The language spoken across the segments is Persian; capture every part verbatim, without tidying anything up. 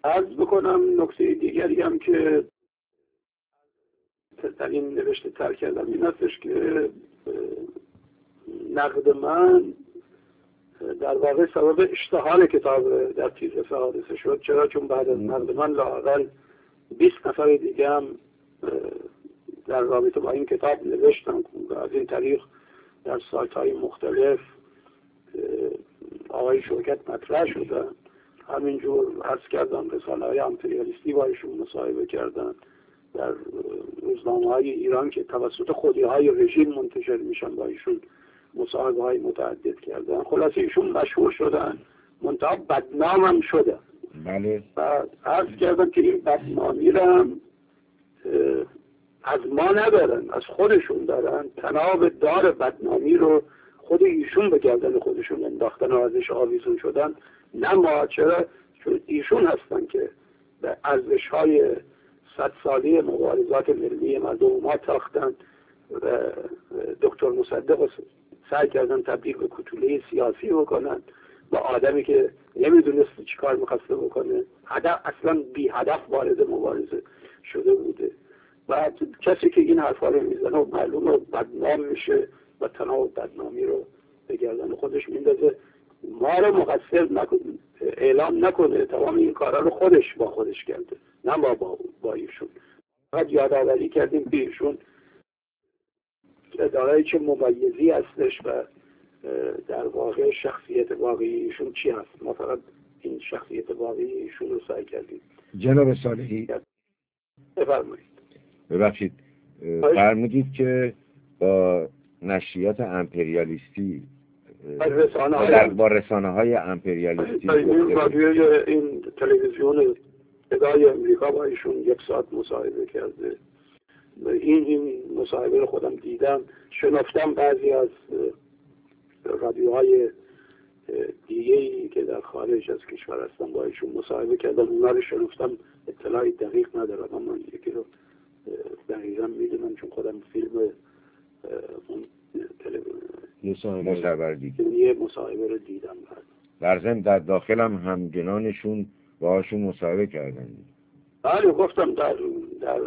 عرض بکنم نکته دیگری هم که در این نوشته تر کردم این هستش که نقد من در واقع سبب اشتهار کتاب در تیزرس حادثه شد. چرا؟ چون بعد از نقد من لااقل بیست نفر دیگه هم در رابطه با این کتاب نوشتن و از این طریق در سایت های مختلف آقای شوکت مطرح شدن. همینجور عرض کردم رسانه های امپریالیستی با ایشون مصاحبه کردن، در روزنامه های ایران که توسط خودی های رژیم منتشر میشن با ایشون مصاحبه های متعدد کردن. خلاصه ایشون مشهور شدن، منتها بدنام هم شدن. بله. و عرض کردم که این بدنامی رو هم از ما ندارن، از خودشون دارن. تناب دار بدنامی رو خود ایشون به گردن خودشون انداختن و ازش آویزون شدن، نه ما. چرا؟ چون ایشون هستن که به ارزش های صد سالی مبارزات ملی مردم ما تاختن و دکتر مصدق سعی کردن تبدیل به کوتوله سیاسی بکنن با آدمی که نمیدونست چی کار میخواسته بکنه، هدف اصلا بی هدف وارد مبارزه شده بوده. و کسی که این حرفا رو میزنه و معلومه بدنام میشه و تناب بدنامی رو به گردن خودش میندازه. ما رو مقصر نکنه، اعلام نکنه، تمام این کارا رو خودش با خودش کرده، نه ما با, با ایشون. فقط یادآوری کردیم که ایشون دارای چه ممیزی هستش و در واقع شخصیت واقعی ایشون چی هست. ما فقط این شخصیت واقعی ایشون رو سعی کردیم. جناب صالحی بفرمایید. ببخشید، فرمودید که با نشریات امپریالیستی در با رسانه های امپریالیستی این رادیوی این تلویزیون ادای امریکا با ایشون یک ساعت مصاحبه کرده. این این مصاحبه رو خودم دیدم، شنفتم. بعضی از رادیوهای دیگه‌ای که در خارج از کشور هستن با ایشون مصاحبه کردم، اونا رو شنفتم. اطلاعی دقیق ندارم اما یکی رو دقیقا میدونم چون خودم فیلم اون مصاحبه مصاحبه رو دیدم. در ضمن در داخل هم همگنانشون باهاشون مصاحبه کردن. بله گفتم در در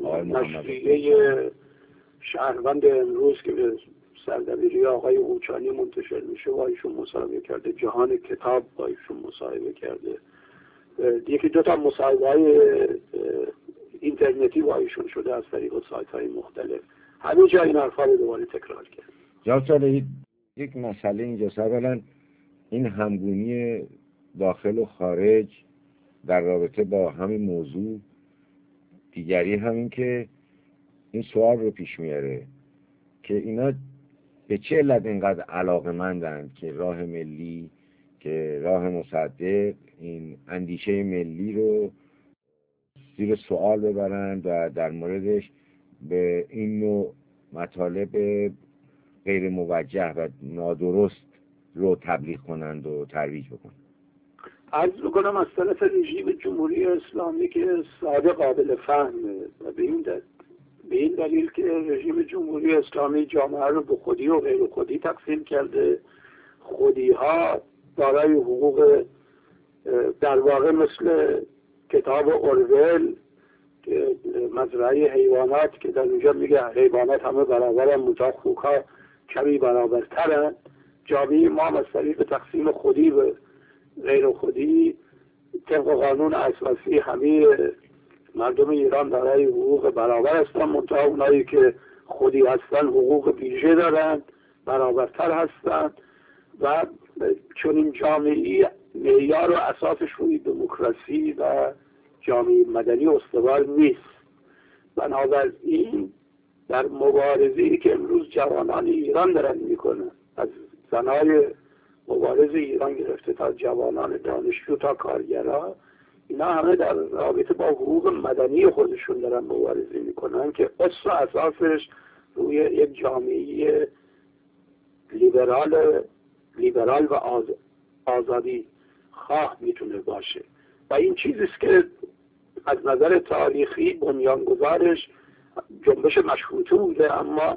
نشریه شهروند امروز که به سردبیری آقای اوچانی منتشر میشه با ایشون مصاحبه کرده. جهان کتاب با ایشون مصاحبه کرده. یکی دو تا مصاحبه های اینترنتی با ایشون شده از طریق سایت های مختلف. همه جا این حرفا رو دوباره تکرار کرد. جناب صالحی، یک مسئله اینجاست. اولا این همگونی داخل و خارج در رابطه با همین موضوع، دیگری همین که این سوال رو پیش میاره که اینا به چه علت اینقدر علاقه‌مندن که راه ملی، که راه مصدق، این اندیشه ملی رو زیر سوال ببرن و در موردش به این نوع مطالب غیر موجه و نادرست رو تبلیغ کنند و ترویج بکنند. عرض بکنم از طرف رژیم جمهوری اسلامی که ساده قابل فهمه و به این دلیل به این دلیل که رژیم جمهوری اسلامی جامعه رو به خودی و غیر خودی تقسیم کرده. خودی ها دارای حقوق در واقع مثل کتاب اورول که مزرعه حیوانات که در اونجا میگه حیوانات همه برابرن منتها خوک‌ها کمی برابرترن. جامعه ما از طریق تقسیم خودی به غیر خودی طبق قانون اساسی همه مردم ایران دارای حقوق برابر هستن، منتها اونایی که خودی هستن حقوق ویژه دارن، برابرتر هستن. و چون این جامعه معیار و اساسش روی دموکراسی و جامعه مدنی استوار نیست. بنابراین در مبارزه‌ای که امروز جوانان ایران دارن میکنن، از زنای مبارز ایران گرفته تا جوانان دانشجو تا کارگرها، اینا همه در رابطه با حقوق مدنی خودشون دارن مبارزه میکنن که اصل و اساسش روی یک جامعه لیبرال لیبرال و آز... آزادی خواه میتونه باشه. و این چیزیست که از نظر تاریخی بنیانگذارش جنبش مشروطه بوده، اما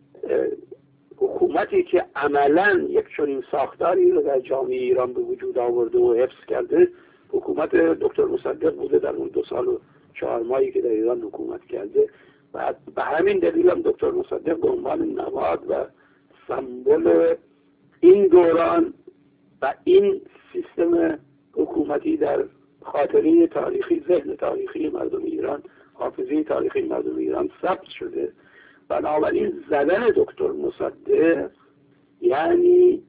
حکومتی که عملاً یک چنین ساختاری رو در جامعه ایران به وجود آورده و حفظ کرده حکومت دکتر مصدق بوده در اون دو سال و چهار ماهی که در ایران حکومت کرده و به همین دلیل هم دکتر مصدق به عنوان نماد و سمبل این دوران و این سیستم حکومتی در خاطره تاریخی، ذهن تاریخی مردم ایران، حافظه تاریخی مردم ایران ثبت شده. بنابراین زدن دکتر مصدق یعنی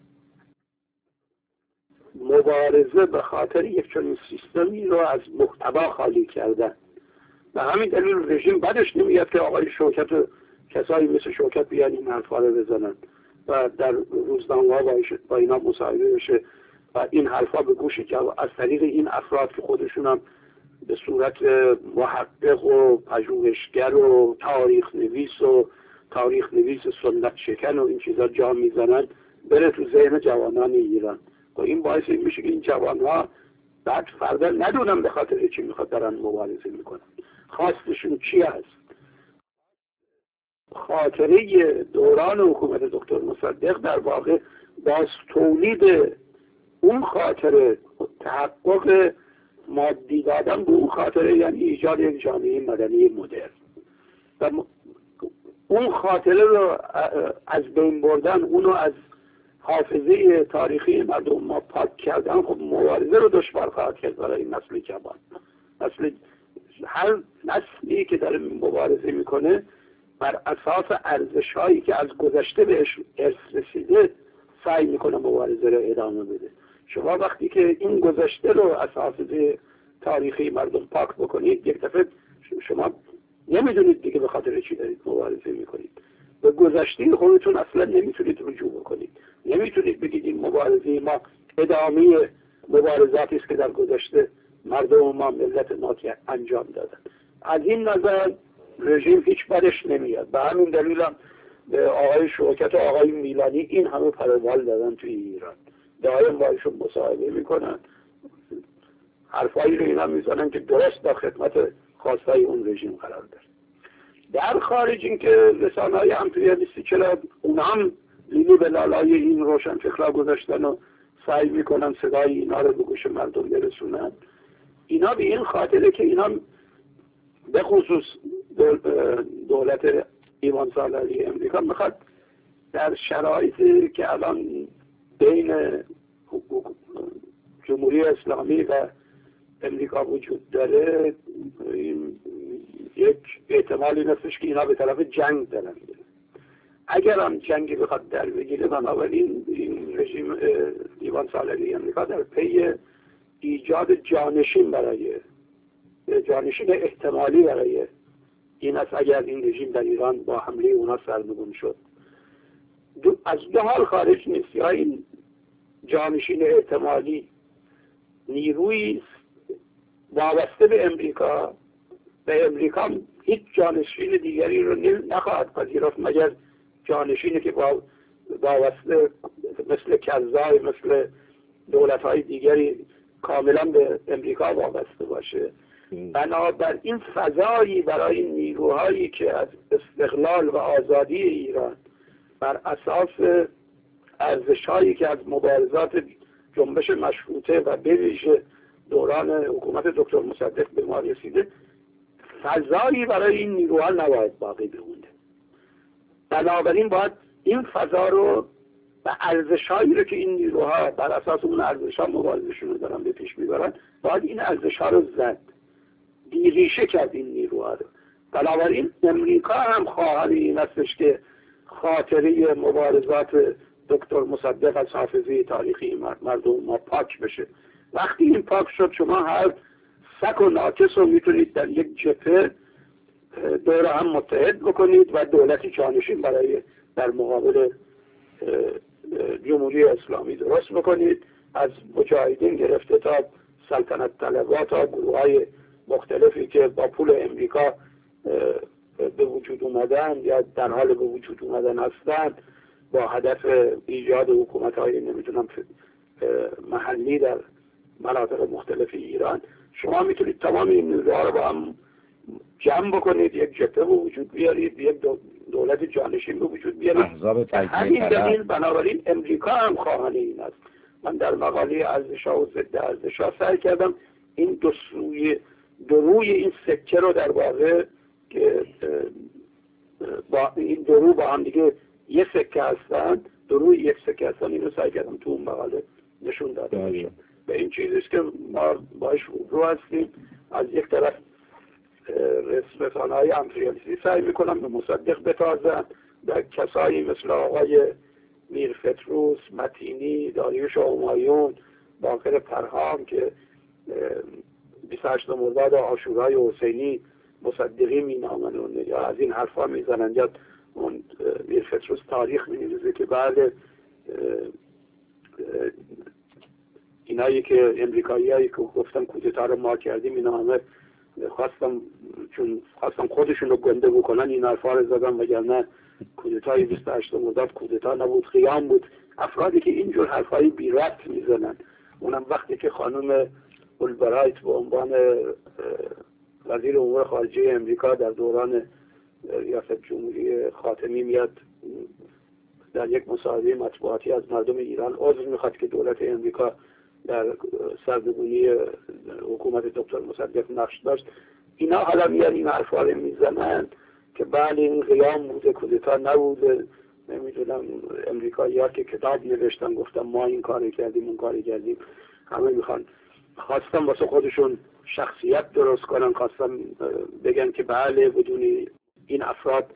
مبارزه به خاطر یک چنین سیستمی رو از محتوا خالی کردن. به همین دلیل رژیم بدش نمیاد که آقای شوکت و کسایی مثل شوکت بیان این حرفا رو بزنن و در روزنامه‌ها با اینا مصاحبه بشه و این حرفا به گوش از طریق این افراد که خودشون هم به صورت محقق و پژوهشگر و تاریخ نویس و تاریخ نویس سنت شکن و این چیزا جا میزنن بره تو ذهن جوانان ایران و این باعث این میشه که این جوانها بعد فردا ندونن به خاطر چی میخواد دارن مبارزه میکنن، خواستشون چی هست. خاطره دوران حکومت دکتر مصدق در واقع باز تولید اون خاطره، تحقق مادی دادن به اون خاطره یعنی ایجاد یک جامعه مدنی مدرن و اون خاطره رو از بین بردن، اونو از حافظه تاریخی مردم ما پاک کردن، خب مبارزه رو دشوار خواهد کرد برای این نسل جوان. نسل هر نسلی که داره مبارزه میکنه بر اساس ارزش‌هایی که از گذشته بهش ارث رسیده سعی میکنه مبارزه رو ادامه بده. شما وقتی که این گذشته رو از حافظه تاریخی مردم پاک بکنید، یک دفعه شما نمیدونید دیگه به خاطر چی دارید مبارزه میکنید. به گذشته خودتون اصلا نمیتونید رجوع بکنید. نمیتونید بگید این مبارزه ما ادامه مبارزاتی است که در گذشته مردم ما، ملت ما که انجام دادن. از این نظر رژیم هیچ بدش نمیاد. به همین دلیل هم به آقای شوکت و آقای میلانی این همه پروال دادن توی ایران. دائم باشون مصاحبه میکنن، حرفایی رو اینا میزنن که درست در خدمت خواستای اون رژیم قرار داره. در خارج این که رسانه‌های امپریالیستی چرا اونا هم لیلی به لالای این روشن فکرها گذاشتن و سعی میکنن صدای اینا رو به گوش مردم برسونن، اینا به این خاطره که اینا به خصوص دولت ایوان سالاری امریکا میخواد در شرایطی که الان بین جمهوری اسلامی و امریکا وجود داره یک احتمالی هستش که اینا به طرف جنگ دارن. اگر هم جنگی بخواد در بگیره، بنابراین این رژیم ایوان سالاری امریکا در پی ایجاد جانشین برای جانشین احتمالی برای این است اگر این رژیم در ایران با حمله اونا سرنگون شد. دو از دو حال خارج نیست، یا این جانشین احتمالی نیروی وابسته به امریکا به امریکا هیچ جانشین دیگری رو نخواهد پذیرفت مگر جانشینی که با وابسته مثل کرزای، مثل دولت‌های دیگری کاملا به امریکا وابسته باشه. بنابر این فضایی برای نیروهایی که از استقلال و آزادی ایران بر اساس ارزش‌هایی که از مبارزات جنبش مشروطه و به ویژه دوران حکومت دکتر مصدق به ما رسیده، فضایی برای این نگوها نباید باقی بمونه. بنابراین باید این فضا رو و ارزش‌هایی رو که این نیروها بر اساس اون ارزش‌ها مبارزه‌شون رو دارن به پیش میبرن، باید این ارزش‌ها رو زد، بیریشه کرد این نیروها رو. بنابراین امریکا هم خواهر این هستش که خاطره مبارزات دکتر مصدق از حافظه تاریخی مردم ما پاک بشه. وقتی این پاک شد، شما هر سک و ناکس رو میتونید در یک جبهه دور هم متحد بکنید و دولتی جانشین برای در مقابل جمهوری اسلامی درست بکنید، از مجاهدین گرفته تا سلطنت طلبها تا گروه‌های مختلفی که با پول امریکا به وجود اومدن یا در حال به وجود اومدن هستند با هدف ایجاد حکومت‌های نمیدونم محلی در مناطق مختلف ایران. شما میتونید تمام این نیروها رو با هم جمع بکنید، یک جبهه به وجود بیارید، یک دولت جانشین به وجود بیارید. همین دلیل بنابراین امریکا هم خواهان این است من در مقاله ارزش‌ها و ضد ارزش‌ها سعی کردم این دو سوی دو روی این سکه رو در واقع که با این دو رو با هم دیگه یه سکه هستن، دو روی یک سکه هستن، این رو سعی کردم تو اون مقاله نشون داده باشم. به این چیزیست که ما باش رو هستیم. از یک طرف رسانه‌های امپریالیستی سعی میکنم به مصدق بتازن، در کسایی مثل آقای میر فتروس، متینی، داریوش همایون، باقر پرهام که بیست و هشتم مرداد عاشورای حسینی مصدقی مینامن یا از این حرفا میزنن، یا اون میر فتروس تاریخ مینویسه که بعد اینایی که امریکایی هایی که گفتن کودتا رو ما کردیم اینا همه خواستم چون خواستم خودشون رو گنده بکنن این حرفا رو زدن، وگرنه کودتای بیست و هشتم مرداد کودتا نبود، خیام بود. افرادی که اینجور حرفایی بی ربط میزنن، اونم وقتی که خانم اولبرایت به عنوان وزیر امور خارجه امریکا در دوران ریاست جمهوری خاتمی میاد در یک مصاحبه مطبوعاتی از مردم ایران عذر میخواد که دولت امریکا در سرنگونی حکومت دکتر مصدق نقش داشت، اینا حالا میان این حرفا رو میزنن که بله این قیام بوده، کودتا نبوده. نمیدونم امریکایی ها که کتاب نوشتن گفتن ما این کاری کردیم اون کاری کردیم، همه میخوان خواستم واسه خودشون شخصیت درست کنن، خواستم بگن که بله بدون این افراد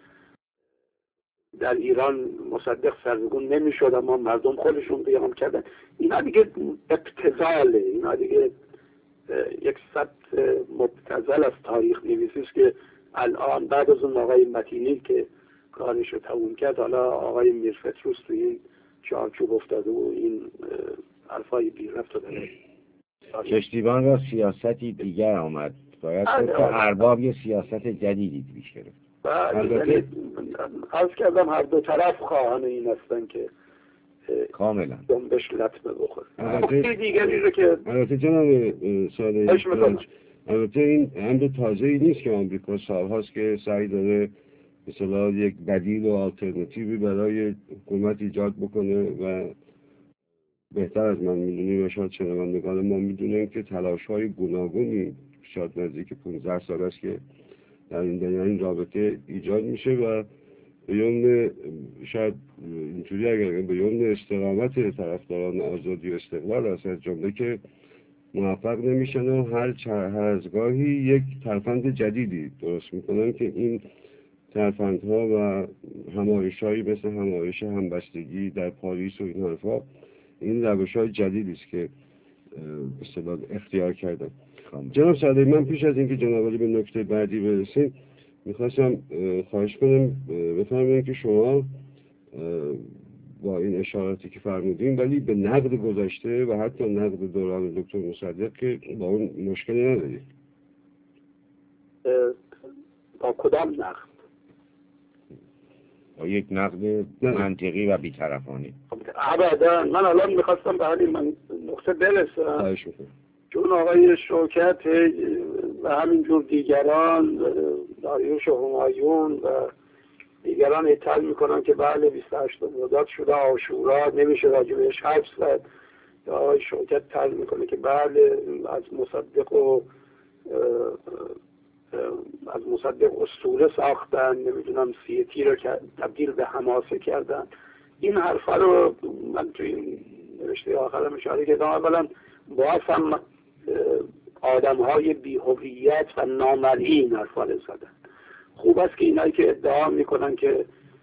در ایران مصدق سرنگون نمیشد، اما مردم خودشون قیام کردن. اینا دیگه ابتذاله، اینا دیگه یک سطح مبتذل از تاریخ نویسی است که الان بعد از اون آقای متینی که کارش رو تموم کرد، حالا آقای میر فتروس تو این چارچوب افتاده و این حرفای بی ربط رو داره. کشتیبان را سیاستی دیگر آمد، باید که ارباب یه سیاست جدیدی پیش گرفت. البته عرض کردم هر دو طرف خواهان این هستن که کاملا جنبش لطمه بخوره. البته دیگری رو که البته جناب ساده البته این امر تازه‌ای نیست که آمریکا سالهاست که سعی داره مثلا یک بدیل و آلترناتیوی برای حکومت ایجاد بکنه و بهتر از من میدونی و شاید شنوندگان ما میدونن که تلاش‌های گوناگونی شاید نزدیک پانزده سال است که در این دنیا این رابطه ایجاد میشه و به یمن شاید اینجوری اگر به یمن استقامت طرفداران آزادی و استقلال است، از جمله که موفق نمیشن و هر هر از گاهی یک ترفند جدیدی درست میکنن که این ترفندها و همایش‌هایی مثل همایش همبستگی در پاریس و این حرفا این روش‌های جدیدی است که به اصطلاح اختیار کردن. جناب سعدی، من پیش از اینکه جناب علی به نکته بعدی برسیم میخواستم خواهش کنم بفرمایید که شما با این اشاراتی که فرمودین ولی به نقد گذشته و حتی نقد دوران دکتر مصدق که با اون مشکلی ندارید. با کدام نقد؟ با یک نقد منطقی و بی‌طرفانه. ابدا، من الان میخواستم به همین من نقطه برسم. چون آقای شوکت و همینجور دیگران داریوش همایون و دیگران اطلاع میکنن که بله بیست و هشتم مرداد شده عاشورا نمیشه راجبش حرف زد، یا آقای شوکت تل میکنه که بله از مصدق و از مصدق اسطوره ساختن، نمیدونم سیتی رو تبدیل به حماسه کردن. این حرفا رو من توی این نوشته آخرم اشاره کردم. اولا باز هم آدم های بی هویت و نامرئی این حرفا رو زدن. خوب است که اینایی که ادعا میکنن که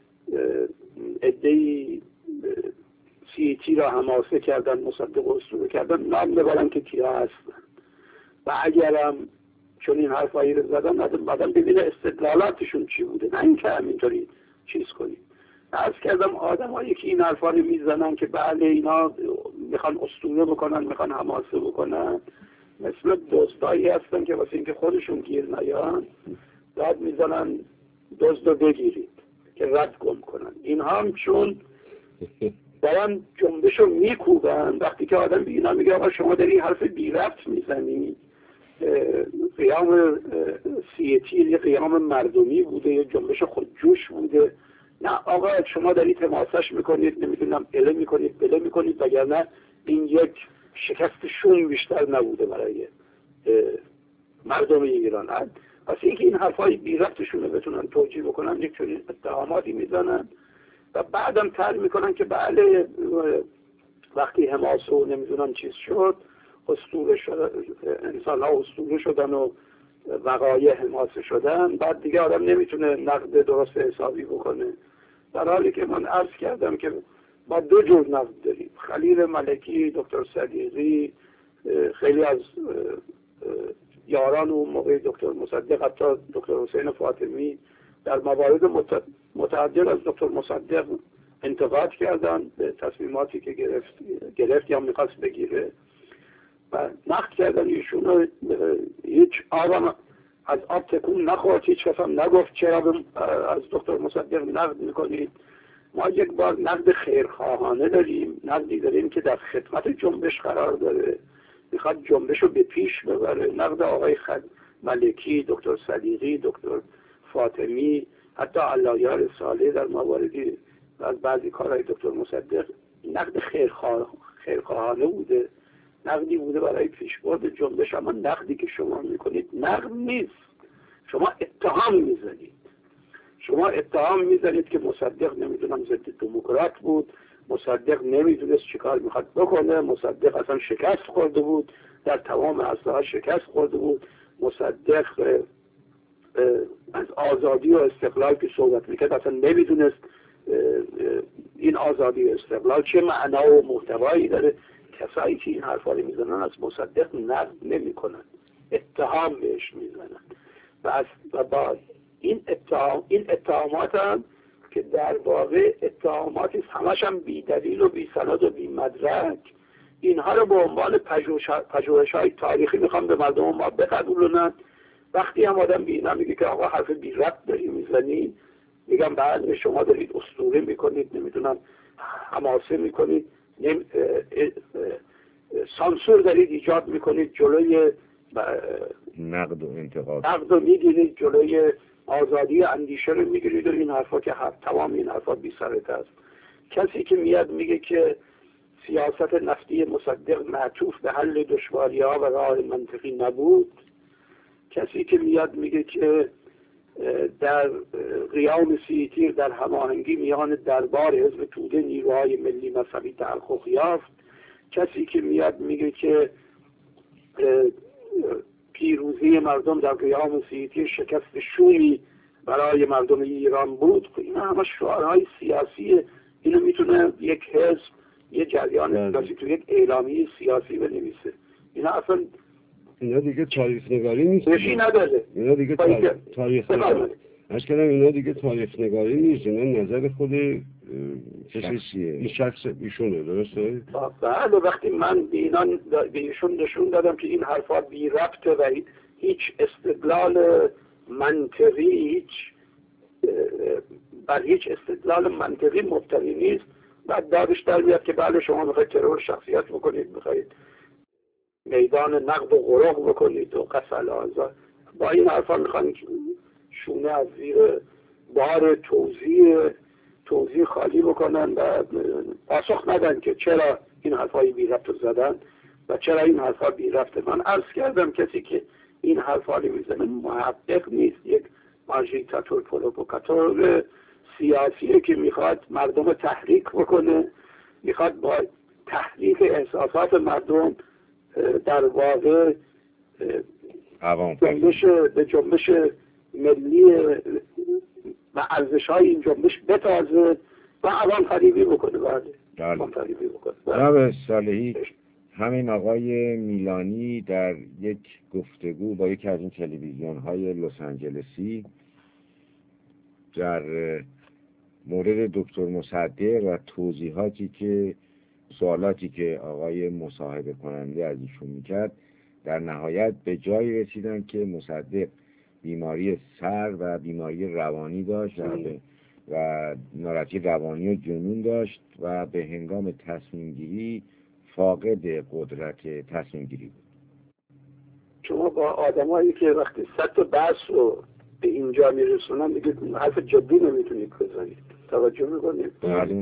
عده‌ای سیتی را حماسه کردن، مصدق اسطوره کردن، نام ببرن که کیا هستن و اگرم چون این حرفایی رو زدن بعدم ببینه استدلالاتشون چی بوده، نه اینکه همینطوری چیز کنیم. عرض کردم آدم هایی که این حرفا رو میزنن که بله اینا میخوان اسطوره بکنن، میخوان حماسه بکنن، مثل دوستایی هستن که واسه اینکه خودشون گیر نیان داد میزنن دزد رو بگیرید که رد گم کنن. اینها هم چون دارن جنبش رو میکوبن، وقتی که آدم بینا میگه آقا شما داری حرف بی ربط میزنی، قیام سیتی یه قیام مردمی بوده، یه جنبش خودجوش بوده، نه آقا شما داری تماسش میکنید، نمیدونم اله میکنید بله میکنید، وگرنه این یک شکست شوم بیشتر نبوده برای مردم ایران. پس اینکه این حرفای بی ربطشون رو بتونن توجیه بکنن، یک چنین اتهاماتی میزنن و بعدم تر میکنن که بله وقتی حماسه و نمیدونم چیز شد اسطوره شد، انسان ها اسطوره شدن و وقایع حماسه شدن، بعد دیگه آدم نمیتونه نقد درست حسابی بکنه. در حالی که من عرض کردم که ما دو جور نقد داریم، خلیل ملکی، دکتر صدیقی، خیلی از یاران اون موقع دکتر مصدق، حتی دکتر حسین فاطمی در موارد متعدد از دکتر مصدق انتقاد کردن به تصمیماتی که گرفت گرفت یا میخواست بگیره و نقد کردن ایشون. هیچ آرام از آب تکون نخورد، هیچ کس هم نگفت چرا از دکتر مصدق نقد میکنید. ما یک بار نقد خیرخواهانه داریم، نقدی داریم که در خدمت جنبش قرار داره، میخواد جنبش رو به پیش ببره. نقد آقای ملکی، دکتر صدیقی، دکتر فاطمی، حتی علایار صالح در مواردی از بعضی کارهای دکتر مصدق نقد خیرخواه خیرخواهانه بوده، نقدی بوده برای پیشبرد جنبش. اما نقدی که شما میکنید نقد نیست، شما اتهام میزنید. شما اتهام میزنید که مصدق نمیدونم ضد دموکرات بود، مصدق نمیدونست چیکار میخواد بکنه، مصدق اصلا شکست خورده بود، در تمام اصلاحات شکست خورده بود، مصدق از آزادی و استقلال که صحبت میکرد اصلا نمیدونست این آزادی و استقلال چه معنا و محتوایی داره. کسایی که این حرفا رو میزنن از مصدق نقد نمیکنن، اتهام بهش میزنن و و با این اتهام این اتهامات هم که در واقع اتهاماتی همش هم بی دلیل و بی سند و بی مدرک، اینها رو به عنوان پژوهش‌های تاریخی میخوام به مردم ما بقبولونن. وقتی هم آدم بینا میگه که آقا حرف بی ربط داری میزنی، میگم بعد شما دارید اسطوره میکنید، نمیدونم حماسه میکنید، نمی... سانسور دارید ایجاد میکنید، جلوی نقد و انتقاد نقد رو میگیرید، جلوی آزادی اندیشه رو میگیرید و این حرفا که حرف تمام این حرفا بی سرت است. کسی که میاد میگه که سیاست نفتی مصدق معطوف به حل دشواری ها و راه منطقی نبود، کسی که میاد میگه که در قیام سی تیر در هماهنگی میان دربار حزب توده نیروهای ملی مذهبی تحقق یافت، کسی که میاد میگه که پیروزی مردم در قیام سی تیر شکست شومی برای مردم ایران بود، این همه شعارهای سیاسیه. اینو میتونه یک حزب، یک جریان سیاسی تو یک اعلامیه سیاسی بنویسه. اینا اصلا اینا دیگه تاریخ نگاری نیست، نشی نداره. اینا دیگه تاریخ, تاریخ نگاری اش کردم اینا دیگه تاریخ نگاری نیست، اینا نظر خود شخصیه، این شخص ایشونه. درسته؟ بله. وقتی من به اینا به ایشون نشون دادم که این حرفا بی ربطه و هیچ استدلال منطقی هیچ بر هیچ استدلال منطقی مبتنی نیست، بعد دادش در میاد که بله شما میخواید ترور شخصیت بکنید، میخواید میدان نقد و غرق بکنید و قسل آزاد. با این حرفا میخواید شونه از زیر بار توضیح توضیح خالی بکنن و پاسخ ندن که چرا این حرفای بی ربط زدن و چرا این حرفا بی ربط. من عرض کردم کسی که این حرفا رو میزنه محقق نیست، یک ماژیتاتور پروپوکاتور سیاسیه که میخواد مردم تحریک بکنه، میخواد با تحریک احساسات مردم در واقع جنبش به جنبش ملی و ارزش‌های این جنبش بتازه و عوام فریبی بکنه. بعد عوام فریبی بکنه. جناب صالحی، همین آقای میلانی در یک گفتگو با یکی از این تلویزیون‌های لس آنجلسی در مورد دکتر مصدق و توضیحاتی که سوالاتی که آقای مصاحبه کننده از ایشون میکرد، در نهایت به جایی رسیدن که مصدق بیماری سر و بیماری روانی داشت و, و ناراحتی روانی و جنون داشت و به هنگام تصمیم گیری فاقد قدرت تصمیم گیری بود. شما با آدمایی که وقتی سطح بحث رو به اینجا میرسونن دیگه حرف جدی نمیتونید بزنید. توجه میکنید؟ معلوم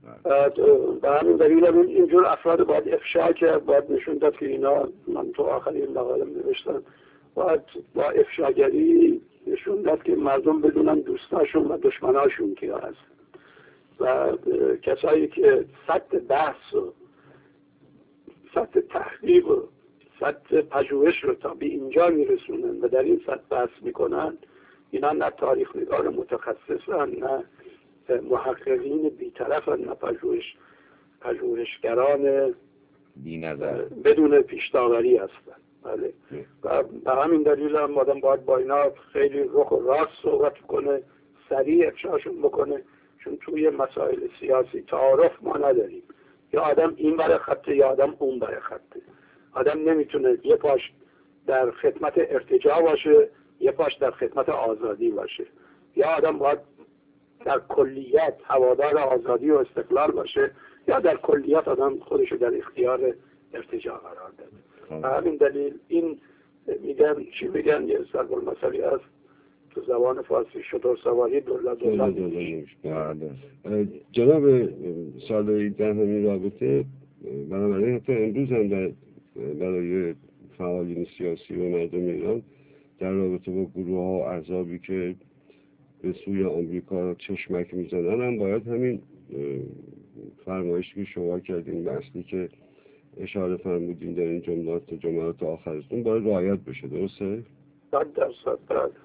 به همین دلیل هم اینجور افراد باید افشا کرد، باید نشون داد که اینا، من تو آخرین مقالم نوشتم، باید با افشاگری نشون داد که مردم بدونن دوستاشون و دشمناشون کیا هست و کسایی که سطح بحث و سطح تحقیق و سطح پژوهش رو تا به اینجا میرسونن و در این سطح بحث میکنن، اینا نه تاریخ نگار متخصصن، نه محققین بی‌طرفن، نه پژوهش پژوهشگران بی‌نظر بدون پیش‌داوری هستن. بله. و به همین دلیل هم آدم باید با اینا خیلی رخ و راست صحبت کنه، سریع افشاشون بکنه، چون توی مسائل سیاسی تعارف ما نداریم. یا آدم این بره خطه یا آدم اون بره خطه. آدم نمیتونه یه پاش در خدمت ارتجاع باشه، یه پاش در خدمت آزادی باشه. یا آدم باید در کلیت هوادار آزادی و استقلال باشه، یا در کلیت آدم خودشو در اختیار ارتجاع قرار داده. به همین دلیل این میگن چی میگن، یه ضرب المثلی هست تو زبان فارسی، شتر سواری دولا دولا نمیشه. جناب صالحی در همین رابطه، بنابراین حتی امروز هم در برای فعالین سیاسی و مردم ایران در رابطه با گروه ها و احزابی که به سوی آمریکا چشمک میزنن هم باید همین فرمایشی که شما کردین، بحثی که اشاره فرمودین در این جملات جملات آخرتون باید رعایت بشه، درسته؟ صد درصد.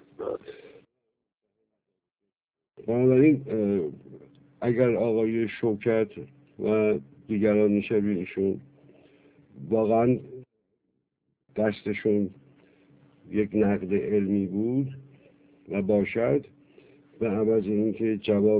بنابراین اگر آقای شوکت و دیگران شبیه ایشون واقعا دستشون یک نقد علمی بود و باشد، به عوض اینکه جواب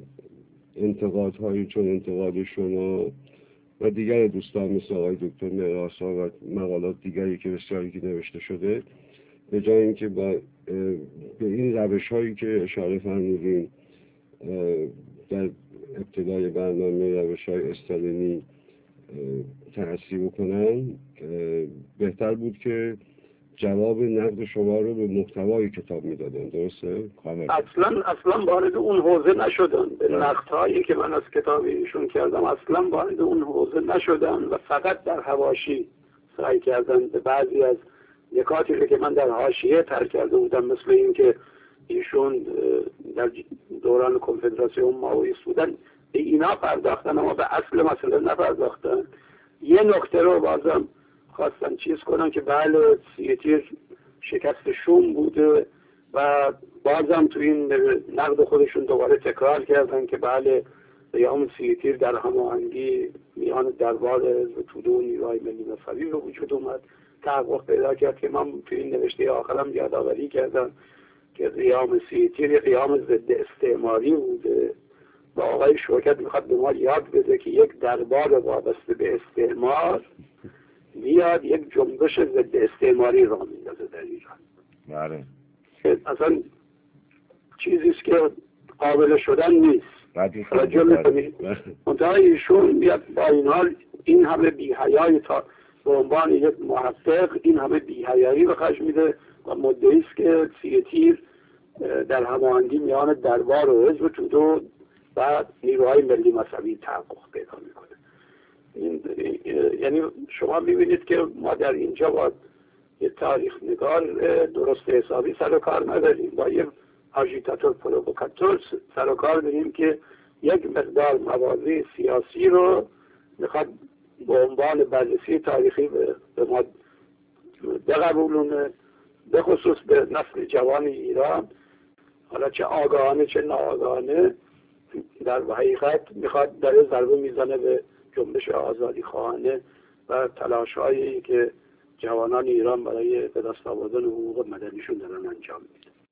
انتقادهایی چون انتقاد شما و دیگر دوستان مثل آقای دکتر مهرآسا و مقالات دیگری که بسیاری که نوشته شده، به جای اینکه با به این روش هایی که اشاره فرمودین در ابتدای برنامه، روش های استالینی تأثیر بکنن، بهتر بود که جواب نقد شما رو به محتوای کتاب میدادن، درسته؟ اصلا اصلا وارد اون حوزه نشدن. به نقدهایی که من از کتاب ایشون کردم اصلا وارد اون حوزه نشدن و فقط در حواشی سعی کردن به بعضی از نکاتی که من در حاشیه تر کرده بودم، مثل این که ایشون در دوران کنفدراسیون ماویست بودن، به اینا پرداختن اما به اصل مسئله نپرداختن. یه نکته رو بازم خواستن چیز کنن که بله سی تیر شکست شوم بوده و بازم تو این نقد خودشون دوباره تکرار کردن که بله قیام سی تیر در هماهنگی میان دربار حزب توده و نیروهای ملی مذهبی به وجود اومد، تحقق پیدا کرد که من تو این نوشته آخرم یادآوری کردم که قیام سی تیر قیام ضد استعماری بوده و آقای شوکت میخواد به ما یاد بده که یک دربار وابسته به استعمار میاد یک جنبش ضد استعماری را میندازه در ایران. بله. اصلا چیزیست که قابل شدن نیست. توجه میکنید؟ منتها ایشون میاد با این حال این همه بی‌حیایی تا به عنوان یک محقق این همه بی‌حیایی به خرج میده و مدعی است که سی تیر در هماهنگی میان دربار و حزب توده و نیروهای ملی مذهبی تحقق پیدا میکنه. این یعنی شما میبینید که ما در اینجا با یه تاریخ نگار درست حسابی سر و کار نداریم، با یه آژیتاتور پرووکاتور سر و کار داریم که یک مقدار موازی سیاسی رو میخواد به عنوان بررسی تاریخی به ما بقبولونه، به خصوص به نسل جوان ایران، حالا چه آگاهانه چه ناآگاهانه در حقیقت میخواد در ضربه میزنه به جنبش آزادی خواهانه و تلاش هایی که جوانان ایران برای به دست آوردن حقوق مدنیشون دارن انجام میده.